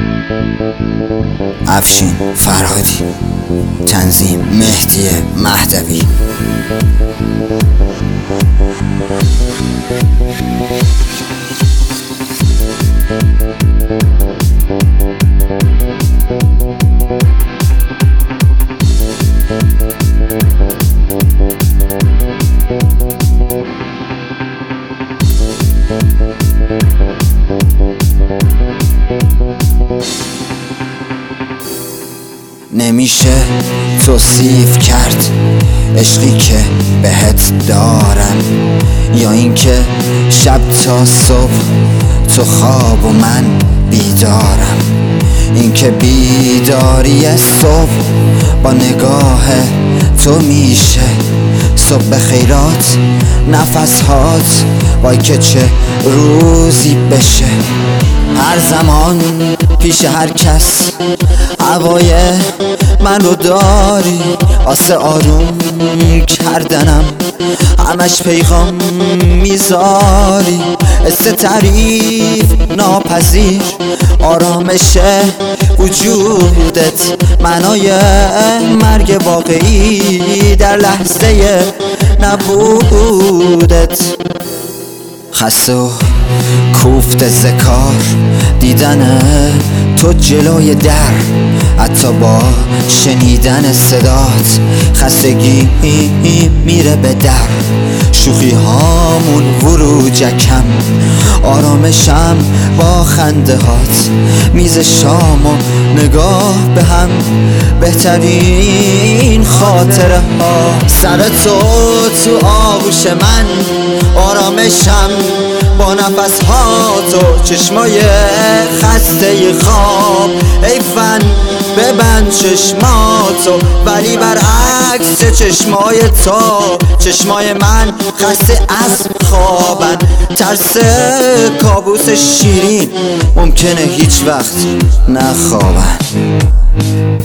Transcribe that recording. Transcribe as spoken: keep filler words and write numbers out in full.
افشین فرهادی، تنظیم مهدی مهدوی. نمیشه توصیف کرد عشقی که بهت دارم، یا اینکه شب تا صبح تو خواب و من بیدارم. اینکه بیداری صبح با نگاه تو میشه صبح خیرات نفس هات، وای که چه روزی بشه. هر زمان پیش هر کس هوای من رو داری، آسه آروم کردنم همش پیغام میذاری. است تعریف ناپذیر آرامش وجودت، معنای مرگ واقعی در لحظه نبودت. خسته و کوفت ذکار دیدن تو جلوی در، حتی با شنیدن صدات خستگی میره به در. شوخی هامون وروجکم، آرامشم با خنده هات. میز شام و نگاه به هم بهترین خاطره ها. سر تو تو آغوش من آرامشم با نفس ها تو. چشمای خسته خواب ای فن ببند چشماتو، ولی برعکس چشمای تو چشمای من خسته از خوابن. ترس کابوس شیرین ممکنه هیچ وقت نخوابن.